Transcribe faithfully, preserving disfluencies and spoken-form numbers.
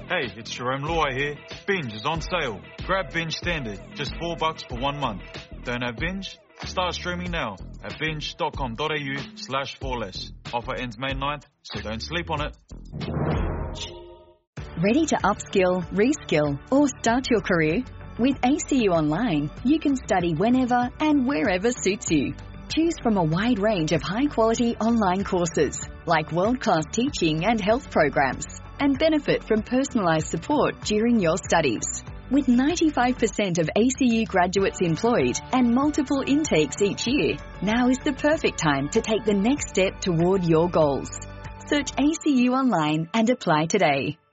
Hey, it's Jerome Loy here. Binge is on sale. Grab Binge Standard, just four bucks for one month. Don't have Binge? Start streaming now at binge.com.au slash four less. Offer ends May ninth, so don't sleep on it. Ready to upskill, reskill, or start your career? With A C U Online, you can study whenever and wherever suits you. Choose from a wide range of high-quality online courses, like world-class teaching and health programs, and benefit from personalised support during your studies. With ninety-five percent of A C U graduates employed and multiple intakes each year, now is the perfect time to take the next step toward your goals. Search A C U Online and apply today.